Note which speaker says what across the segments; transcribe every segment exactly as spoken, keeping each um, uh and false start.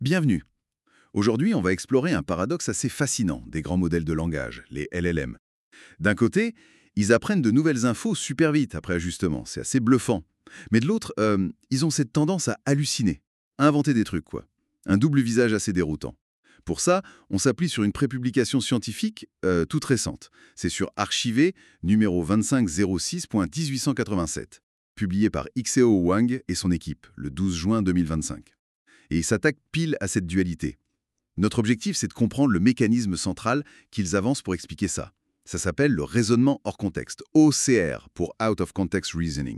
Speaker 1: Bienvenue. Aujourd'hui, on va explorer un paradoxe assez fascinant des grands modèles de langage, les L L M. D'un côté, ils apprennent de nouvelles infos super vite après ajustement, c'est assez bluffant. Mais de l'autre, euh, ils ont cette tendance à halluciner, à inventer des trucs, quoi. Un double visage assez déroutant. Pour ça, on s'appuie sur une prépublication scientifique euh, toute récente. C'est sur Archivé, numéro vingt-cinq zéro six.mille huit cent quatre-vingt-sept, publié par Ixeo Wang et son équipe, le douze juin deux mille vingt-cinq. Et il s'attaque pile à cette dualité. Notre objectif, c'est de comprendre le mécanisme central qu'ils avancent pour expliquer ça. Ça s'appelle le raisonnement hors contexte, O C R, pour Out of Context Reasoning.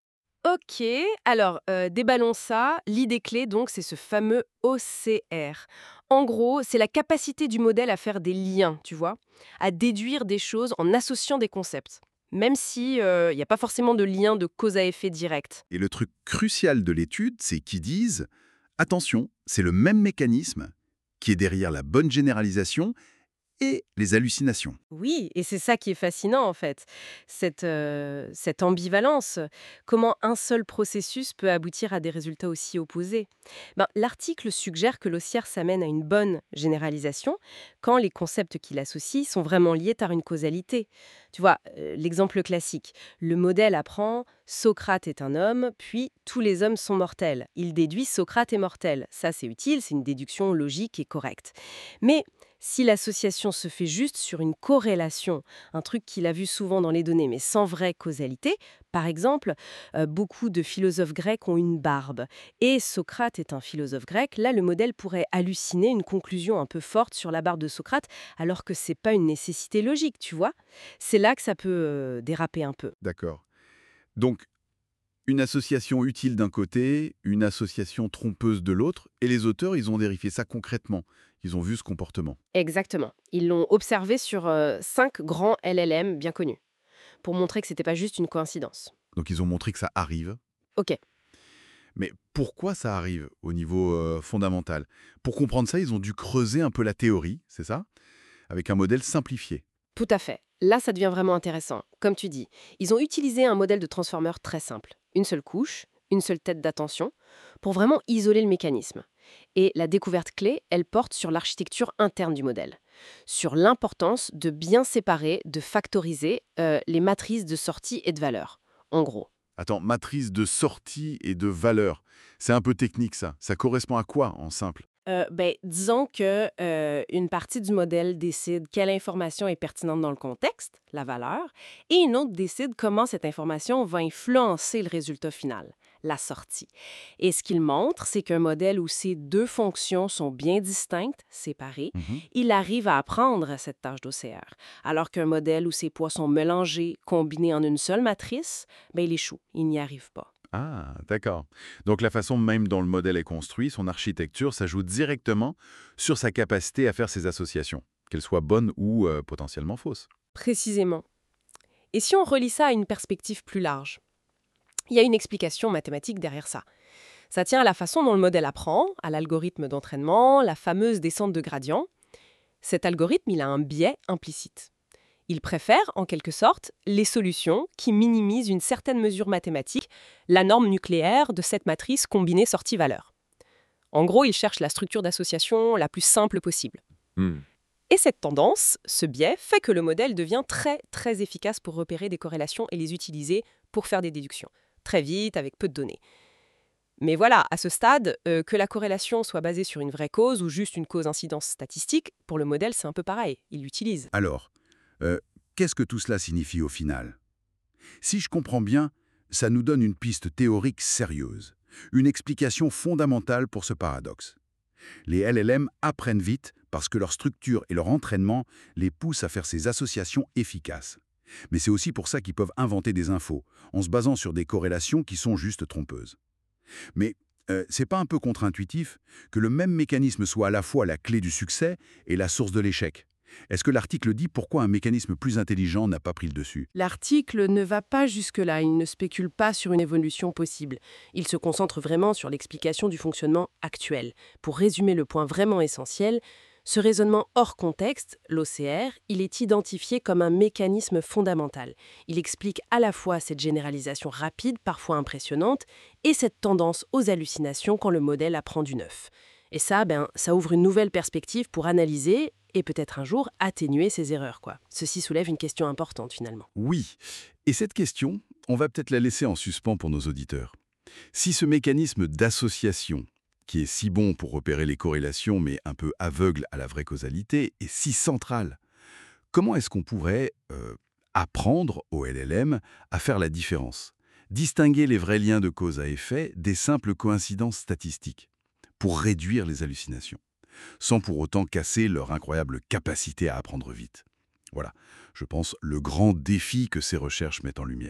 Speaker 2: Ok, alors euh, déballons ça. L'idée clé, donc, c'est ce fameux O C R. En gros, c'est la capacité du modèle à faire des liens, tu vois, à déduire des choses en associant des concepts, même si il n'y a pas forcément de lien de cause à effet direct.
Speaker 1: Et le truc crucial de l'étude, c'est qu'ils disent attention, c'est le même mécanisme qui est derrière la bonne généralisation et les hallucinations.
Speaker 2: Oui, et c'est ça qui est fascinant en fait, cette, euh, cette ambivalence. Comment un seul processus peut aboutir à des résultats aussi opposés. Ben, l'article suggère que l'O C R s'amène à une bonne généralisation quand les concepts qu'il associe sont vraiment liés par une causalité. Tu vois, euh, l'exemple classique, le modèle apprend Socrate est un homme, puis tous les hommes sont mortels. Il déduit Socrate est mortel. Ça c'est utile, c'est une déduction logique et correcte. Mais si l'association se fait juste sur une corrélation, un truc qu'il a vu souvent dans les données, mais sans vraie causalité, par exemple, euh, beaucoup de philosophes grecs ont une barbe, et Socrate est un philosophe grec, là le modèle pourrait halluciner une conclusion un peu forte sur la barbe de Socrate, alors que c'est pas une nécessité logique, tu vois. C'est là que ça peut euh, déraper un peu.
Speaker 1: D'accord. Donc, une association utile d'un côté, une association trompeuse de l'autre, et les auteurs, ils ont vérifié ça concrètement. Ils ont vu ce comportement.
Speaker 2: Exactement. Ils l'ont observé sur euh, cinq grands L L M bien connus, pour montrer que c'était pas juste une coïncidence.
Speaker 1: Donc, ils ont montré que ça arrive.
Speaker 2: Ok.
Speaker 1: Mais pourquoi ça arrive au niveau euh, fondamental? Pour comprendre ça, ils ont dû creuser un peu la théorie, c'est ça? Avec un modèle simplifié.
Speaker 2: Tout à fait. Là, ça devient vraiment intéressant. Comme tu dis, ils ont utilisé un modèle de transformer très simple. Une seule couche, une seule tête d'attention, pour vraiment isoler le mécanisme. Et la découverte clé, elle porte sur l'architecture interne du modèle. Sur l'importance de bien séparer, de factoriser euh, les matrices de sortie et de valeur. En gros.
Speaker 1: Attends, matrice de sortie et de valeur. C'est un peu technique ça. Ça correspond à quoi en simple?
Speaker 2: Euh, ben, disons que euh, une partie du modèle décide quelle information est pertinente dans le contexte, la valeur, et une autre décide comment cette information va influencer le résultat final, la sortie. Et ce qu'il montre, c'est qu'un modèle où ces deux fonctions sont bien distinctes, séparées,
Speaker 1: Mhm.
Speaker 2: il arrive à apprendre cette tâche d'O C R. Alors qu'un modèle où ces poids sont mélangés, combinés en une seule matrice, ben, il échoue, il n'y arrive pas.
Speaker 1: Ah, d'accord. Donc la façon même dont le modèle est construit, son architecture, ça joue directement sur sa capacité à faire ses associations, qu'elles soient bonnes ou euh, potentiellement fausses.
Speaker 2: Précisément. Et si on relie ça à une perspective plus large? Il y a une explication mathématique derrière ça. Ça tient à la façon dont le modèle apprend, à l'algorithme d'entraînement, la fameuse descente de gradient. Cet algorithme, il a un biais implicite. Il préfère, en quelque sorte, les solutions qui minimisent une certaine mesure mathématique, la norme nucléaire de cette matrice combinée sortie-valeur. En gros, il cherche la structure d'association la plus simple possible.
Speaker 1: Hmm.
Speaker 2: Et cette tendance, ce biais, fait que le modèle devient très, très efficace pour repérer des corrélations et les utiliser pour faire des déductions. Très vite, avec peu de données. Mais voilà, à ce stade, euh, que la corrélation soit basée sur une vraie cause ou juste une cause-incidence statistique, pour le modèle, c'est un peu pareil. Il l'utilise.
Speaker 1: Alors, euh, qu'est-ce que tout cela signifie au final? Si je comprends bien, ça nous donne une piste théorique sérieuse, une explication fondamentale pour ce paradoxe. Les L L M apprennent vite parce que leur structure et leur entraînement les poussent à faire ces associations efficaces. Mais c'est aussi pour ça qu'ils peuvent inventer des infos, en se basant sur des corrélations qui sont juste trompeuses. Mais euh, c'est pas un peu contre-intuitif que le même mécanisme soit à la fois la clé du succès et la source de l'échec? Est-ce que l'article dit pourquoi un mécanisme plus intelligent n'a pas pris le dessus?
Speaker 2: L'article ne va pas jusque-là, il ne spécule pas sur une évolution possible. Il se concentre vraiment sur l'explication du fonctionnement actuel. Pour résumer le point vraiment essentiel, ce raisonnement hors contexte, l'O C R, il est identifié comme un mécanisme fondamental. Il explique à la fois cette généralisation rapide, parfois impressionnante, et cette tendance aux hallucinations quand le modèle apprend du neuf. Et ça, ben, ça ouvre une nouvelle perspective pour analyser et peut-être un jour atténuer ces erreurs, quoi. Ceci soulève une question importante finalement.
Speaker 1: Oui. Et cette question, on va peut-être la laisser en suspens pour nos auditeurs. Si ce mécanisme d'association, qui est si bon pour repérer les corrélations mais un peu aveugle à la vraie causalité, est si central, comment est-ce qu'on pourrait euh, apprendre au L L M à faire la différence? Distinguer les vrais liens de cause à effet des simples coïncidences statistiques pour réduire les hallucinations, sans pour autant casser leur incroyable capacité à apprendre vite. Voilà, je pense, le grand défi que ces recherches mettent en lumière.